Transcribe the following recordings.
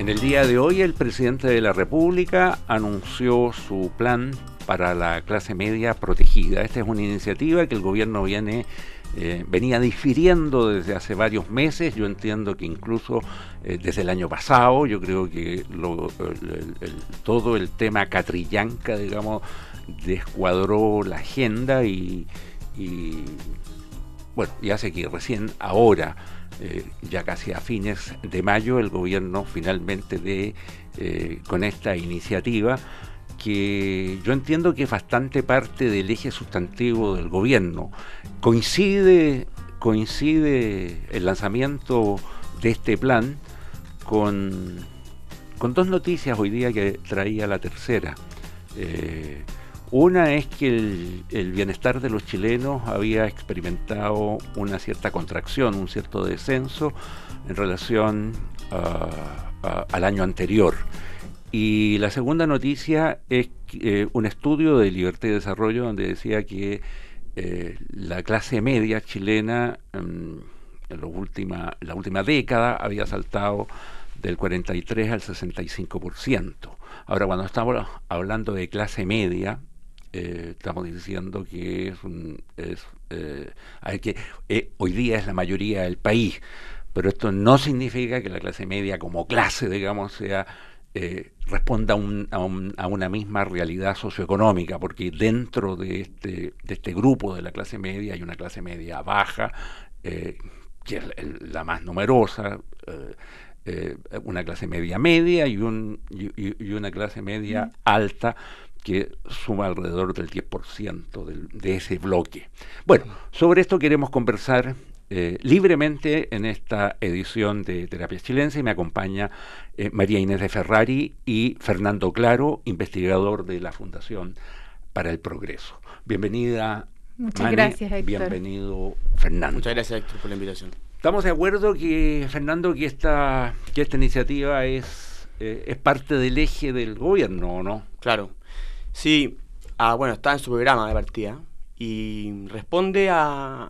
En el día de hoy el presidente de la República anunció su plan para la clase media protegida. Esta es una iniciativa que el gobierno venía difiriendo desde hace varios meses. Yo entiendo que incluso desde el año pasado. Yo creo que todo el tema Catrillanca, digamos, descuadró la agenda y hace que recién ahora, ya casi a fines de mayo, el gobierno finalmente con esta iniciativa, que yo entiendo que es bastante parte del eje sustantivo del gobierno. Coincide el lanzamiento de este plan con dos noticias hoy día que traía la tercera. Una es que el bienestar de los chilenos había experimentado una cierta contracción, un cierto descenso en relación al año anterior. Y la segunda noticia es un estudio de Libertad y Desarrollo donde decía que la clase media chilena en la última década había saltado del 43 al 65%. Ahora, cuando estamos hablando de clase media, estamos diciendo que hoy día es la mayoría del país, pero esto no significa que la clase media como clase, digamos, responda a una misma realidad socioeconómica, porque dentro de este grupo de la clase media hay una clase media baja, que es la más numerosa, una clase media y una clase media alta, que suma alrededor del 10% de ese bloque. Bueno, sobre esto queremos conversar libremente en esta edición de Terapia Chilense. Me acompaña María Inés de Ferrari y Fernando Claro, investigador de la Fundación para el Progreso. Bienvenida, Muchas Mani. Gracias, Héctor. Bienvenido, Fernando. Muchas gracias, Héctor, por la invitación. Estamos de acuerdo Fernando, que esta iniciativa es parte del eje del gobierno, ¿o no? Claro. Sí, está en su programa de partida y responde a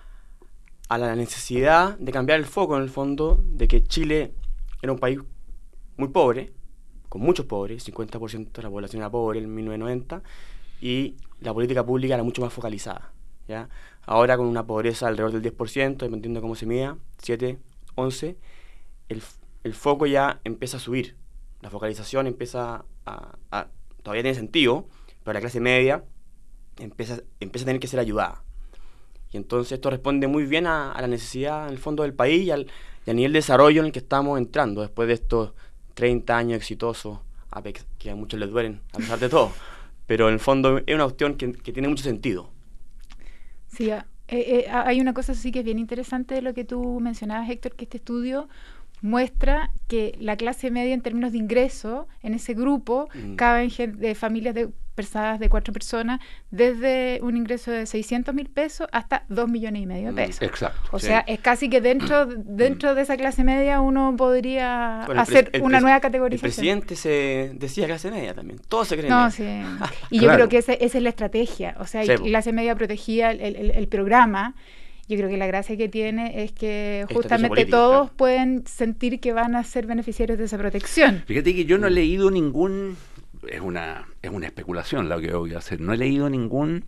la necesidad de cambiar el foco, en el fondo, de que Chile era un país muy pobre, con muchos pobres, 50% de la población era pobre en 1990, y la política pública era mucho más focalizada, ¿ya? Ahora, con una pobreza alrededor del 10%, dependiendo de cómo se mida, 7, 11, el foco ya empieza a subir. La focalización empieza todavía tiene sentido, pero la clase media empieza a tener que ser ayudada. Y entonces esto responde muy bien a la necesidad, en el fondo, del país y al nivel de desarrollo en el que estamos entrando después de estos 30 años exitosos, que a muchos les duelen, a pesar de todo. Pero en el fondo es una cuestión que tiene mucho sentido. Sí, hay una cosa así que es bien interesante de lo que tú mencionabas, Héctor, que este estudio muestra que la clase media en términos de ingreso en ese grupo caben de familias personas de 4 personas, desde un ingreso de 600.000 pesos hasta 2,5 millones de pesos. Exacto. O sea, es casi que dentro de esa clase media uno podría hacer una nueva categorización. El presidente se decía clase media también, todos se creen. No, sí. Y claro. Yo creo que esa es la estrategia. O sea, clase media protegida, el programa. Yo creo que la gracia que tiene es que justamente política, todos pueden sentir que van a ser beneficiarios de esa protección. Fíjate que yo no he leído ningún... Es una especulación lo que voy a hacer. No he leído ningún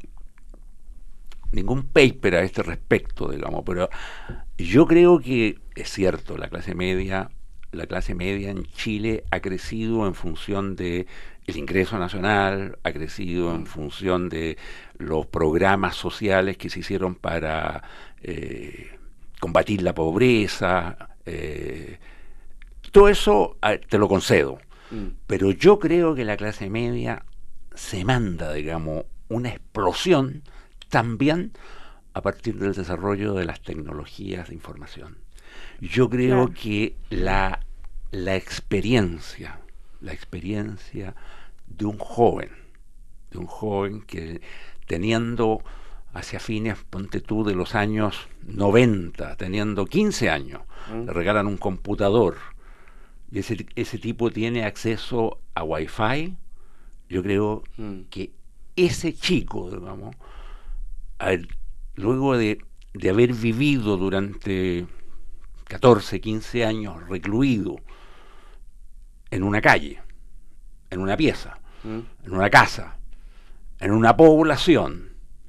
paper a este respecto, digamos, pero yo creo que es cierto, la clase media en Chile ha crecido en función de el ingreso nacional, ha crecido en función de los programas sociales que se hicieron para combatir la pobreza. Todo eso te lo concedo. Pero yo creo que la clase media se manda, digamos, una explosión también a partir del desarrollo de las tecnologías de información. Yo creo que la experiencia de un joven que teniendo hacia fines, ponte tú, de los años 90, teniendo 15 años, le regalan un computador, y ese tipo tiene acceso a Wi-Fi. Yo creo que ese chico, digamos, luego de haber vivido durante 14, 15 años recluido en una calle, en una pieza, en una casa, en una población,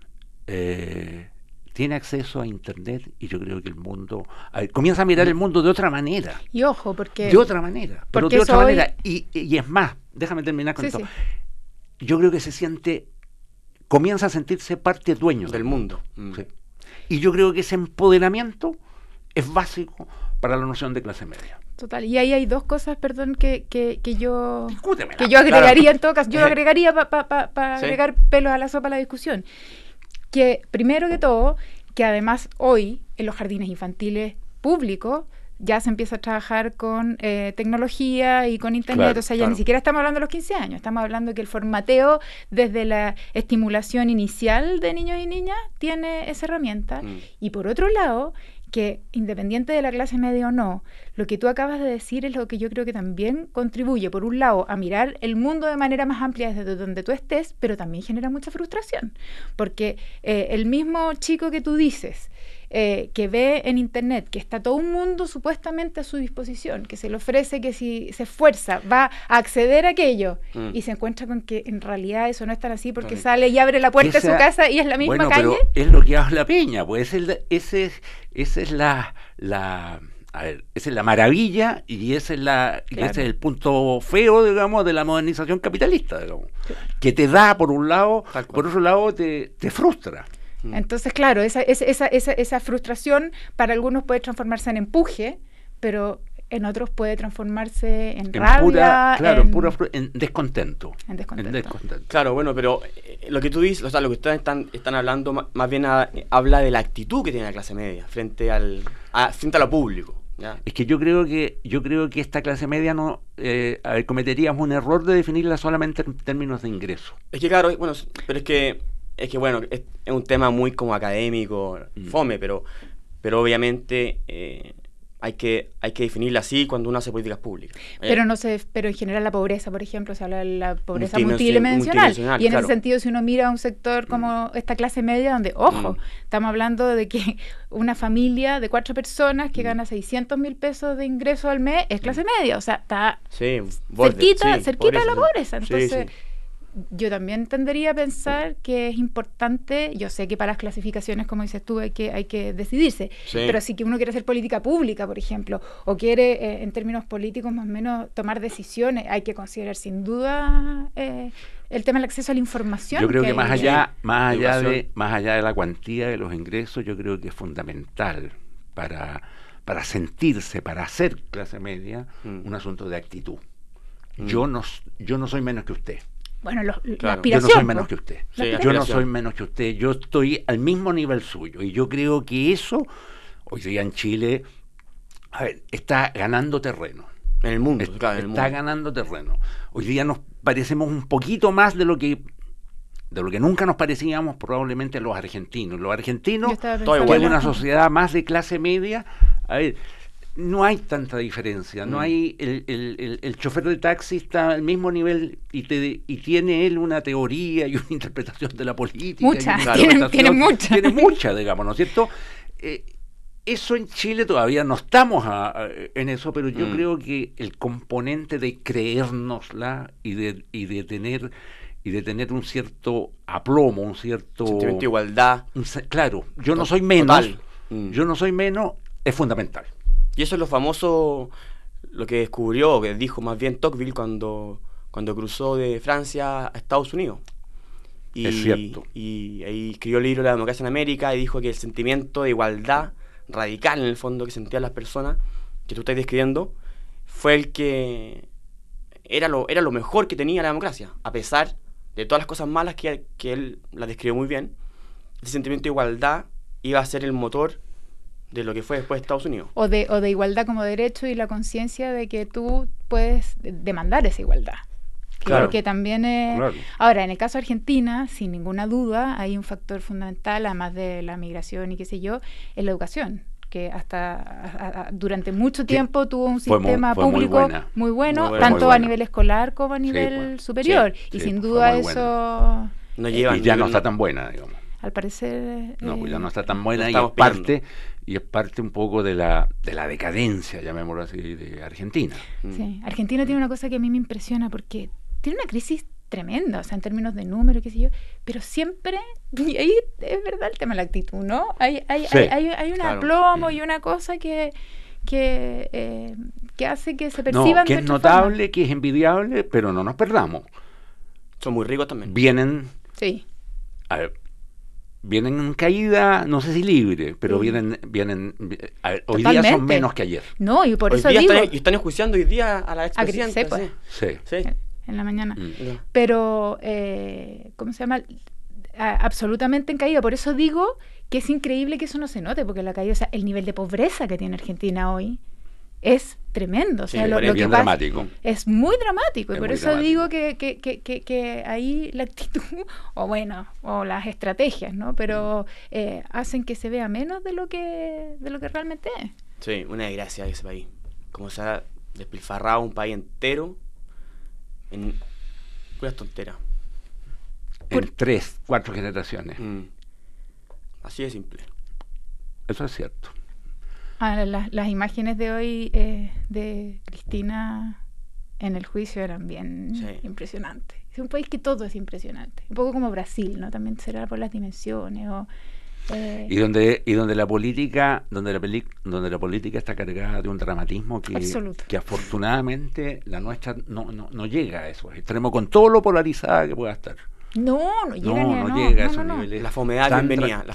tiene acceso a internet, y yo creo que el mundo comienza a mirar el mundo de otra manera. Y ojo, porque... De otra manera, pero de otra manera. Y es más, déjame terminar con esto. Sí. Yo creo que comienza a sentirse parte dueño del mundo. Sí. Y yo creo que ese empoderamiento es básico para la noción de clase media. Total, y ahí hay dos cosas, perdón, que yo Discútemela. Yo agregaría, en todo caso, yo agregaría para agregar pelos a la sopa a la discusión. Que primero que todo, que además hoy en los jardines infantiles públicos ya se empieza a trabajar con tecnología y con internet, claro, o sea, ya ni siquiera estamos hablando de los 15 años, estamos hablando de que el formateo desde la estimulación inicial de niños y niñas tiene esa herramienta. Y por otro lado, que independiente de la clase media o no, lo que tú acabas de decir es lo que yo creo que también contribuye, por un lado, a mirar el mundo de manera más amplia desde donde tú estés, pero también genera mucha frustración, porque el mismo chico que tú dices, que ve en internet que está todo un mundo supuestamente a su disposición, que se le ofrece que si se esfuerza va a acceder a aquello, y se encuentra con que en realidad eso no es tan así, porque sale y abre la puerta de su casa y es la misma calle. Pero es lo que habla Peña, pues esa es la maravilla, y ese es el punto feo, digamos, de la modernización capitalista, digamos, que te da por un lado, por otro lado te frustra. Entonces, claro, esa frustración para algunos puede transformarse en empuje, pero en otros puede transformarse en rabia, en descontento. En descontento. Claro, bueno, pero lo que tú dices, o sea, lo que ustedes están hablando más bien habla de la actitud que tiene la clase media frente a lo público. ¿Ya? Es que yo creo que esta clase media no cometeríamos un error de definirla solamente en términos de ingreso. Es que claro, bueno, pero es que bueno, es un tema muy como académico, fome, pero obviamente hay que definirla así cuando uno hace políticas públicas. Pero en general la pobreza, por ejemplo, se habla de la pobreza multidimensional, y en ese sentido, si uno mira a un sector como esta clase media, donde, ojo, estamos hablando de que una familia de 4 personas que gana 600.000 pesos de ingreso al mes es clase media, o sea, está cerquita de la pobreza. Entonces, yo también tendería a pensar que es importante, yo sé que para las clasificaciones, como dices tú, hay que decidirse, pero si que uno quiere hacer política pública, por ejemplo, o quiere en términos políticos más o menos tomar decisiones, hay que considerar sin duda el tema del acceso a la información. Yo creo que más allá de la cuantía de los ingresos, yo creo que es fundamental para sentirse, para hacer clase media, un asunto de actitud. Yo no soy menos que usted. Bueno, la aspiración. Yo no soy menos que usted. Yo no soy menos que usted. Yo estoy al mismo nivel suyo. Y yo creo que eso, hoy día en Chile, está ganando terreno. En el mundo. Está ganando terreno. Hoy día nos parecemos un poquito más de lo que nunca nos parecíamos probablemente los argentinos. Los argentinos, que es una sociedad más de clase media, no hay tanta diferencia, no hay el chofer de taxi está al mismo nivel y tiene él una teoría y una interpretación de la política. Tiene mucha, digamos, ¿no es cierto? Eso en Chile todavía no estamos en eso, pero yo creo que el componente de creérnosla y de tener un cierto aplomo, un cierto sentimiento de igualdad. Claro, yo no soy menos, es fundamental. Y eso es lo famoso, lo que descubrió, que dijo más bien Tocqueville cuando cruzó de Francia a Estados Unidos. Es cierto. Y ahí escribió el libro La democracia en América y dijo que el sentimiento de igualdad radical en el fondo que sentían las personas, que tú estás describiendo, fue el que era lo mejor que tenía la democracia, a pesar de todas las cosas malas que él las describió muy bien. Ese sentimiento de igualdad iba a ser el motor de lo que fue después de Estados Unidos. O de igualdad como derecho y la conciencia de que tú puedes demandar esa igualdad. Claro. Que también es... Claro. Ahora, en el caso de Argentina, sin ninguna duda, hay un factor fundamental, además de la migración y qué sé yo, es la educación, que hasta durante mucho tiempo tuvo un sistema público muy bueno, tanto a nivel escolar como a nivel superior. Y sin duda eso... Y ya no está tan buena, digamos. Al parecer... No, pues ya no está tan buena, y y es parte un poco de la decadencia, llamémoslo así, de Argentina. Sí, Argentina tiene una cosa que a mí me impresiona porque tiene una crisis tremenda, o sea, en términos de números, qué sé yo, pero siempre, y ahí es verdad el tema de la actitud, ¿no? Hay un aplomo y una cosa que hace que se perciban que es notable, que es envidiable, pero no nos perdamos. Son muy ricos también. Sí. Vienen en caída, no sé si libre, pero vienen hoy día son menos que ayer. No, y por hoy eso día digo... están enjuiciando hoy día a la expresidenta. Sí. En la mañana. Pero, ¿cómo se llama? Absolutamente en caída. Por eso digo que es increíble que eso no se note, porque la caída, o sea, el nivel de pobreza que tiene Argentina hoy es tremendo. O sea, lo es bien que dramático. Es muy dramático. Y por eso dramático. digo que ahí la actitud, o las estrategias, ¿no? Pero hacen que se vea menos de lo que realmente es. Sí, una desgracia ese país. Como se ha despilfarrado un país entero en puras tonteras. En 3, 4 generaciones. Así de simple. Eso es cierto. Las imágenes de hoy de Cristina en el juicio eran bien impresionantes. Es un país que todo es impresionante. Un poco como Brasil, ¿no? También será por las dimensiones. Y donde la política está cargada de un dramatismo que afortunadamente la nuestra no llega a esos extremos, con todo lo polarizada que pueda estar. No llega a esos niveles. La fomedad bienvenida.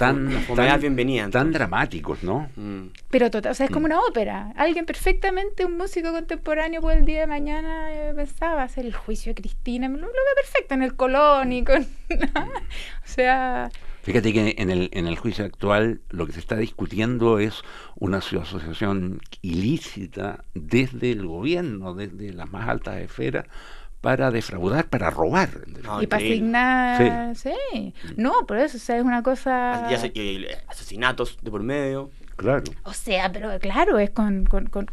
Tan dramáticos, ¿no? Pero total, o sea, es como una ópera. Alguien perfectamente, un músico contemporáneo, pues el día de mañana pensaba hacer el juicio de Cristina, lo ve perfecto en el Colón y con... o sea... Fíjate que en el juicio actual lo que se está discutiendo es una asociación ilícita desde el gobierno, desde las más altas esferas, para defraudar, para robar. Y para asignar... Sí. No, por eso, o sea, es una cosa... Y asesinatos de por medio. Claro. O sea, pero claro, es con...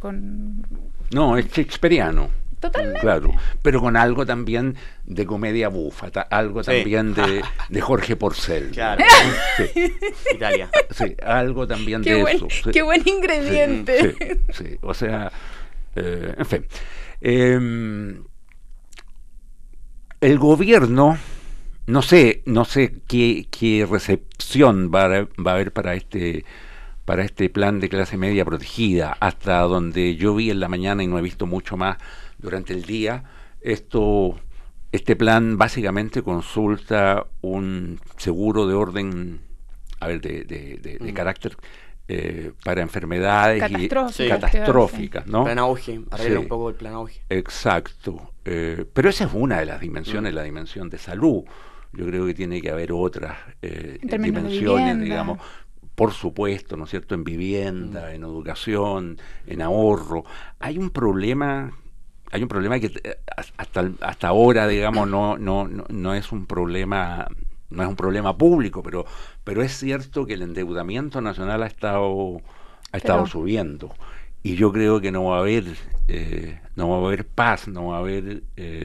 No, es shakespeariano. Totalmente. Claro, pero con algo también de comedia bufa, algo también de Jorge Porcel. Claro. Sí. Italia. Sí, algo también de eso. Sí. Qué buen ingrediente. Sí. O sea, en fin. El gobierno, no sé qué recepción va a haber para este plan de clase media protegida, hasta donde yo vi en la mañana y no he visto mucho más durante el día. Este plan básicamente consulta un seguro de orden, de carácter para enfermedades catastróficas, ¿no? Plan auge, arregla un poco el plan auge. Exacto. Pero esa es una de las dimensiones, la dimensión de salud. Yo creo que tiene que haber otras dimensiones, digamos, por supuesto, ¿no es cierto?, en vivienda, en educación, en ahorro. Hay un problema que hasta ahora, digamos, no es un problema público, pero es cierto que el endeudamiento nacional ha estado subiendo, y yo creo que no va a haber paz, no va a haber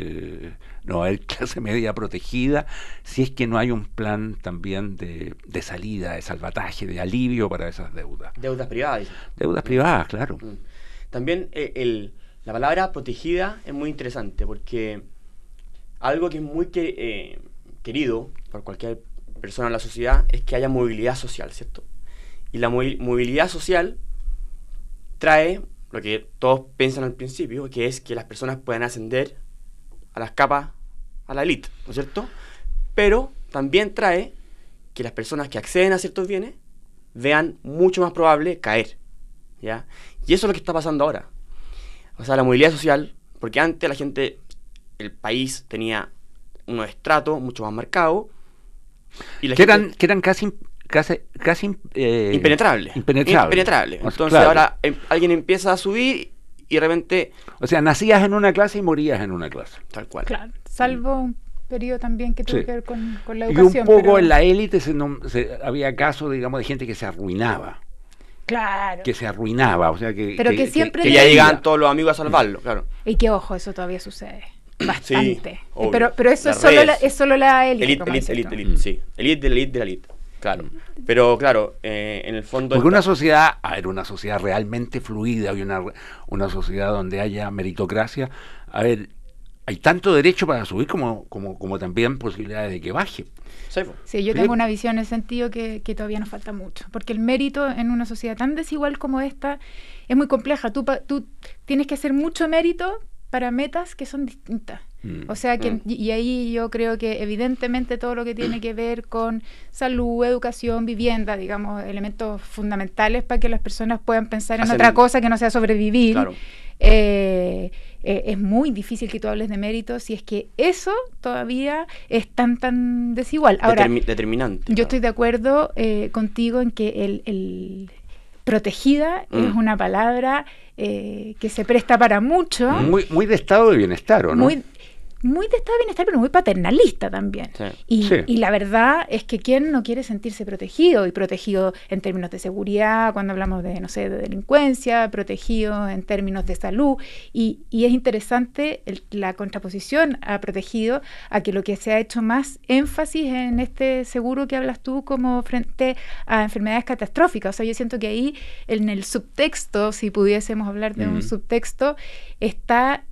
clase media protegida si es que no hay un plan también de salida, de salvataje, de alivio para esas deudas. Deudas privadas. Dice. Deudas privadas, claro. También la palabra protegida es muy interesante, porque algo que es muy querido por cualquier persona en la sociedad es que haya movilidad social, ¿cierto? Y la movilidad social trae lo que todos piensan al principio, que es que las personas puedan ascender a las capas, a la élite, ¿no es cierto? Pero también trae que las personas que acceden a ciertos bienes vean mucho más probable caer, ¿ya? Y eso es lo que está pasando ahora. O sea, la movilidad social, porque antes la gente, el país tenía unos estratos mucho más marcados, y que eran casi impenetrables. Entonces claro. Ahora alguien empieza a subir y de repente... O sea, nacías en una clase y morías en una clase. Tal cual. Claro, salvo un periodo también que tuvo que ver con la y educación. Y un poco en la élite había casos, digamos, de gente que se arruinaba. Claro. Que se arruinaba, o sea que... Pero que siempre... Que ya llegaban todos los amigos a salvarlo, claro. Y que, ojo, eso todavía sucede. Bastante. Sí, pero eso es solo la élite. Elite, sí. Elite de la élite. Claro, pero claro, en el fondo... Porque una sociedad realmente fluida y una sociedad donde haya meritocracia, hay tanto derecho para subir como también posibilidades de que baje. Sí, yo tengo una visión en el sentido que todavía nos falta mucho, porque el mérito en una sociedad tan desigual como esta es muy compleja. Tú tienes que hacer mucho mérito para metas que son distintas. O sea que, y ahí yo creo que evidentemente todo lo que tiene que ver con salud, educación, vivienda, digamos, elementos fundamentales para que las personas puedan pensar en otra cosa que no sea sobrevivir. Claro. Es muy difícil que tú hables de mérito si es que eso todavía es tan desigual. Ahora, determinante. Yo estoy de acuerdo contigo en que el protegida es una palabra que se presta para mucho. Muy de estado de bienestar, ¿o no? Muy de estado de bienestar, pero muy paternalista también. Sí. Y la verdad es que ¿quién no quiere sentirse protegido? Y protegido en términos de seguridad, cuando hablamos de, no sé, de delincuencia, protegido en términos de salud. Y es interesante la contraposición a protegido, a que lo que se ha hecho más énfasis en este seguro que hablas tú como frente a enfermedades catastróficas. O sea, yo siento que ahí, en el subtexto, si pudiésemos hablar de un subtexto, está...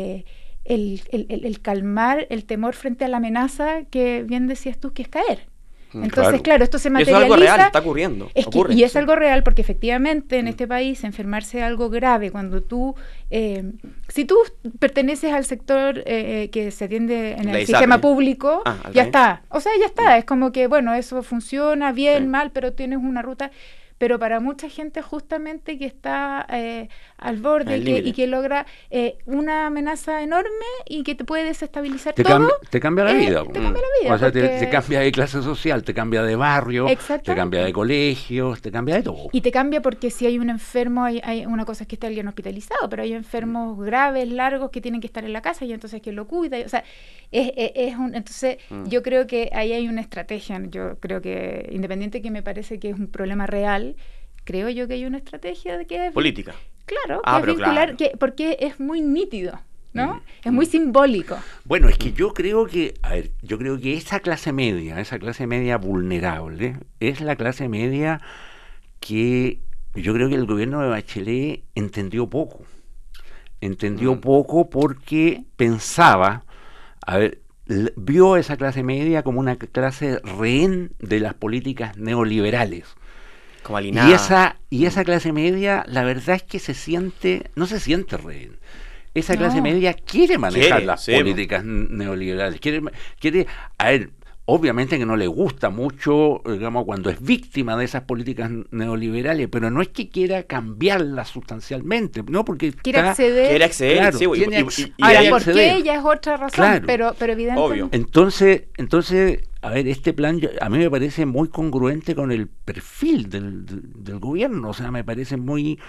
El calmar el temor frente a la amenaza que bien decías tú que es caer. Entonces, claro, esto se materializa. Eso es algo real, está ocurriendo. Es algo real porque efectivamente en este país enfermarse es algo grave. Cuando tú, si tú perteneces al sector que se atiende en el sistema público, ya está. O sea, ya está. Es como que, bueno, eso funciona bien, mal, pero tienes una ruta... Pero para mucha gente justamente que está al borde y que logra una amenaza enorme y que te puede desestabilizar todo. Te cambia la vida. Te cambia la vida. O sea, te cambia de clase social, te cambia de barrio, te cambia de colegios, te cambia de todo. Y te cambia porque si hay un enfermo, hay una cosa es que está alguien hospitalizado, pero hay enfermos graves, largos, que tienen que estar en la casa y entonces ¿quién lo cuida? O sea, entonces yo creo que ahí hay una estrategia. Yo creo que, independiente que me parece que es un problema real, creo yo que hay una estrategia de que es... política. Claro, que es vincular, porque es muy nítido, ¿no? Es muy simbólico. Bueno, es que yo creo que esa clase media vulnerable, es la clase media que yo creo que el gobierno de Bachelet entendió poco. Entendió poco porque pensaba, vio a esa clase media como una clase rehén de las políticas neoliberales. Como alienada. Y esa clase media, la verdad es que no se siente rehén. Esa clase media quiere manejar las políticas neoliberales. Obviamente que no le gusta mucho, digamos, cuando es víctima de esas políticas neoliberales, pero no es que quiera cambiarlas sustancialmente, ¿no? Porque quiere acceder. Claro, ahora, ¿por qué? Ya es otra razón, pero evidentemente. Obvio. Entonces, este plan a mí me parece muy congruente con el perfil del gobierno, o sea, me parece muy...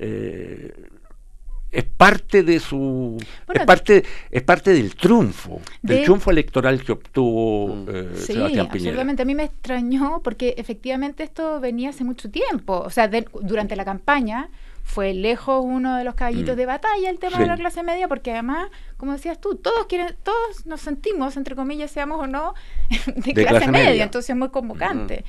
es parte de su... es parte del triunfo, triunfo electoral que obtuvo Sebastián Piñera. Sí, absolutamente. A mí me extrañó porque efectivamente esto venía hace mucho tiempo. O sea, durante la campaña fue lejos uno de los caballitos de batalla el tema de la clase media, porque además, como decías tú, todos nos sentimos, entre comillas, seamos o no, de clase media. Entonces es muy convocante.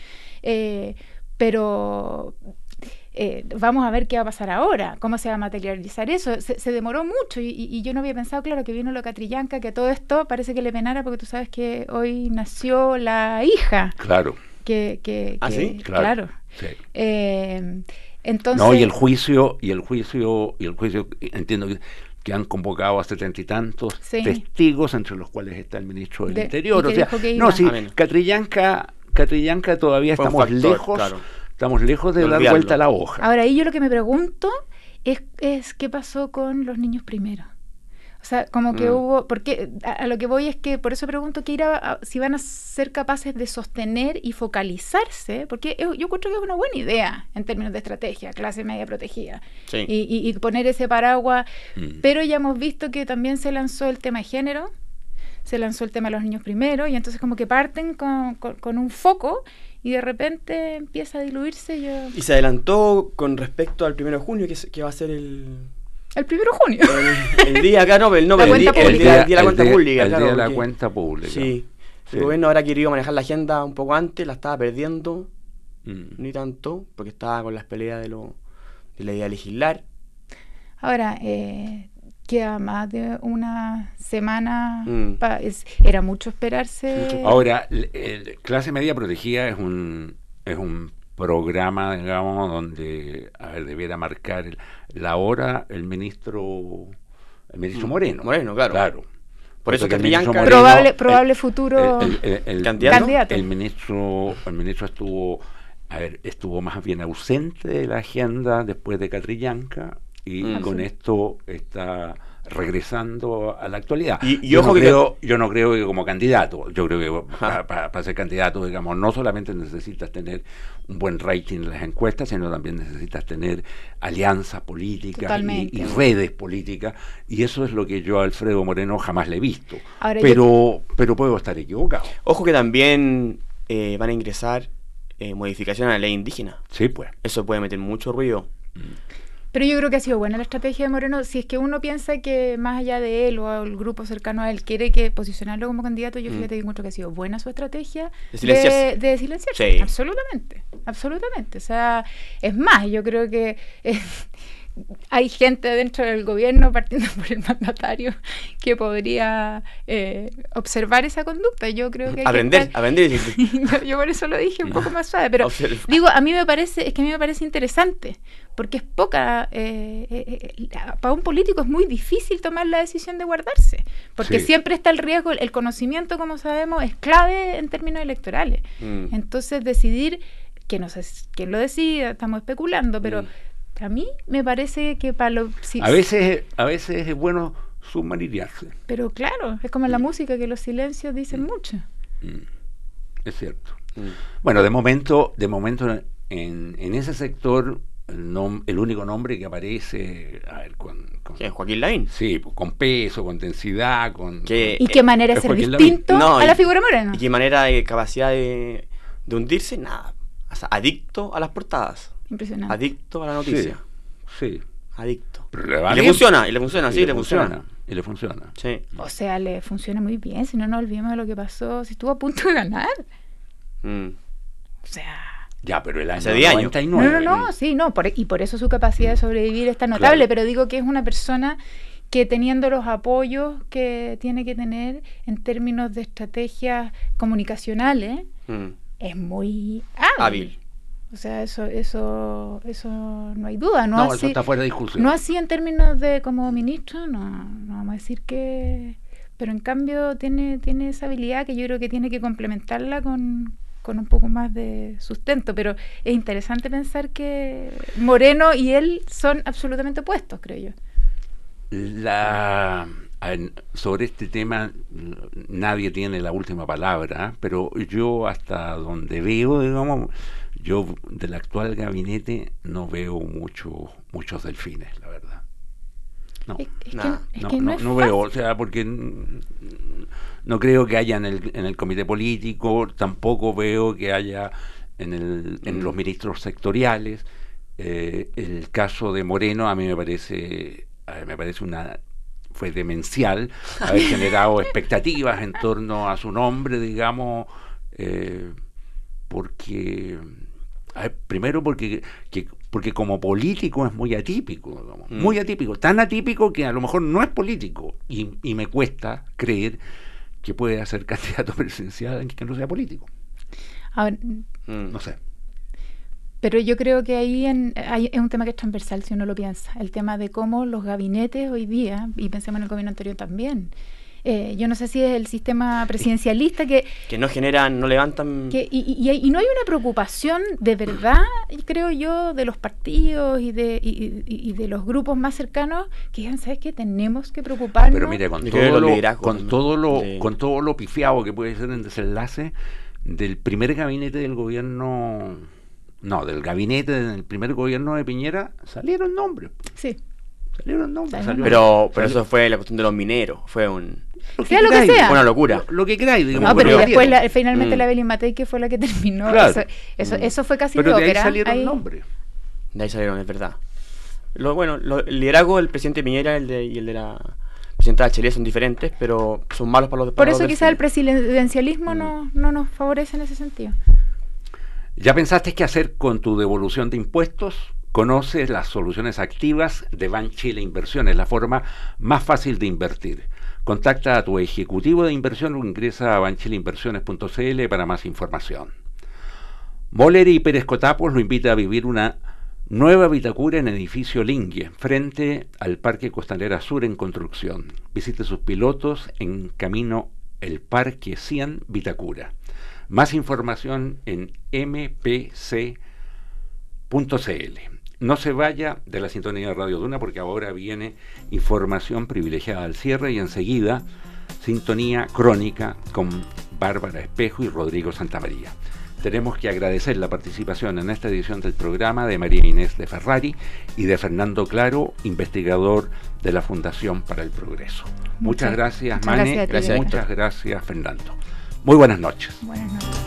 Pero... vamos a ver qué va a pasar ahora, cómo se va a materializar eso. Se demoró mucho y yo no había pensado, claro, que vino lo Catrillanca, que todo esto parece que le penara, porque tú sabes que hoy nació la hija. Claro. ¿Sí? Claro. Sí. Entonces... No, y el juicio, entiendo que han convocado a 70 y tantos testigos, entre los cuales está el ministro del Interior. O sea, Catrillanca todavía estamos lejos. Claro. Estamos lejos de dar vuelta a la hoja. Ahora, ahí yo lo que me pregunto es qué pasó con los niños primero. O sea, como que hubo... Porque a lo que voy es que, por eso pregunto si van a ser capaces de sostener y focalizarse, porque yo encuentro que es una buena idea en términos de estrategia, clase media protegida, y poner ese paraguas. Pero ya hemos visto que también se lanzó el tema de género, se lanzó el tema de los niños primero, y entonces como que parten con un foco y de repente empieza a diluirse. Y se adelantó con respecto al 1 de junio, que va a ser el 1 de junio. El día acá, el día de la cuenta pública. El día de la cuenta pública. Sí. El gobierno ahora ha querido manejar la agenda un poco antes, la estaba perdiendo, ni tanto, porque estaba con las peleas de la idea de legislar. Ahora, queda más de una semana, era mucho esperarse. Ahora, Clase Media Protegida es un programa, digamos, donde, debiera marcar la hora el ministro Moreno. Moreno, claro. Por eso que Catrillanca, probable futuro el candidato. El ministro estuvo más bien ausente de la agenda después de Catrillanca, y con esto está regresando a la actualidad. Yo no creo que como candidato, yo creo que para ser candidato, digamos, no solamente necesitas tener un buen rating en las encuestas, sino también necesitas tener alianzas políticas y redes políticas, y eso es lo que yo a Alfredo Moreno jamás le he visto. Ahora, pero puedo estar equivocado. Ojo que también van a ingresar modificaciones a la ley indígena. Sí, pues. Eso puede meter mucho ruido. Pero yo creo que ha sido buena la estrategia de Moreno. Si es que uno piensa que más allá de él o el grupo cercano a él quiere posicionarlo como candidato, yo fíjate que encuentro que ha sido buena su estrategia de silenciarse. Sí. Absolutamente. O sea, es más, yo creo que hay gente dentro del gobierno, partiendo por el mandatario, que podría observar esa conducta. Yo creo que aprender. Yo por eso lo dije un poco más suave, pero digo, a mí me parece interesante, porque es poca, para un político es muy difícil tomar la decisión de guardarse, porque siempre está el riesgo, el conocimiento, como sabemos, es clave en términos electorales. Entonces decidir, que no sé quién lo decida, estamos especulando, pero a mí me parece que a veces es bueno submarinarse. Pero claro, es como en la música, que los silencios dicen mucho. Es cierto. Bueno, de momento en ese sector el único nombre que aparece, ¿Quién? ¿Joaquín Lavín? Sí, con peso, con densidad, ¿y qué manera de ser distinto a la figura Moreno? ¿Y qué manera de capacidad de hundirse? Nada. O sea, adicto a las portadas. Impresionante. Adicto a la noticia. Sí. Adicto. Pero le funciona. Le funciona. Sí. O sea, le funciona muy bien, si no nos olvidemos de lo que pasó, si estuvo a punto de ganar. O sea... Ya, pero el año 99. No, por eso su capacidad de sobrevivir es tan notable, pero digo que es una persona que, teniendo los apoyos que tiene que tener en términos de estrategias comunicacionales, es muy hábil. O sea, eso no hay duda. No, eso está fuera de discusión. No así en términos de como ministro, no vamos a decir que... Pero en cambio tiene esa habilidad que yo creo que tiene que complementarla con un poco más de sustento. Pero es interesante pensar que Moreno y él son absolutamente opuestos, creo yo. Sobre este tema nadie tiene la última palabra, pero yo hasta donde veo, digamos, yo del actual gabinete no veo muchos delfines, la verdad. No veo, o sea, porque no creo que haya en el comité político, tampoco veo que haya en los ministros sectoriales. El caso de Moreno a mí me parece fue demencial haber generado expectativas en torno a su nombre, digamos, porque primero porque como político es muy atípico, digamos, muy atípico, tan atípico que a lo mejor no es político, y me cuesta creer que pueda ser candidato presidencial que no sea político. Ahora, no sé. Pero yo creo que ahí es un tema que es transversal, si uno lo piensa, el tema de cómo los gabinetes hoy día, y pensemos en el gobierno anterior también, yo no sé si es el sistema presidencialista que no generan, no levantan... Y no hay una preocupación de verdad, creo yo, de los partidos y de los grupos más cercanos, que digan, ¿sabes qué? Tenemos que preocuparnos. Pero mire, con todo lo pifiado que puede ser en desenlace del primer gabinete del gobierno... No, del gabinete del primer gobierno de Piñera salieron nombres. Sí. Salieron nombres. Pero eso fue la cuestión de los mineros. Fue sea lo que sea. Una locura. Lo que queráis. No, pero después finalmente la Belín Matei, que fue la que terminó. Claro. Eso fue casi pero de ópera. Ahí salieron nombres. De ahí salieron, es verdad. El liderazgo del presidente Piñera y el de la presidenta Bachelet son diferentes, pero son malos para los Por eso del quizás el FMI. presidencialismo no nos favorece en ese sentido. ¿Ya pensaste qué hacer con tu devolución de impuestos? Conoce las soluciones activas de Banchile Inversiones, la forma más fácil de invertir. Contacta a tu ejecutivo de inversión o ingresa a banchileinversiones.cl para más información. Moller y Pérez Cotapos lo invita a vivir una nueva Vitacura en edificio Lingue, frente al Parque Costanera Sur en construcción. Visite sus pilotos en Camino El Parque 100 Vitacura. Más información en mpc.cl. No se vaya de la sintonía de Radio Duna porque ahora viene información privilegiada al cierre y enseguida sintonía crónica con Bárbara Espejo y Rodrigo Santamaría. Tenemos que agradecer la participación en esta edición del programa de María Inés de Ferrari y de Fernando Claro, investigador de la Fundación para el Progreso. Muchas gracias, Mane. Gracias, muchas gracias, Fernando. Muy buenas noches. Buenas noches.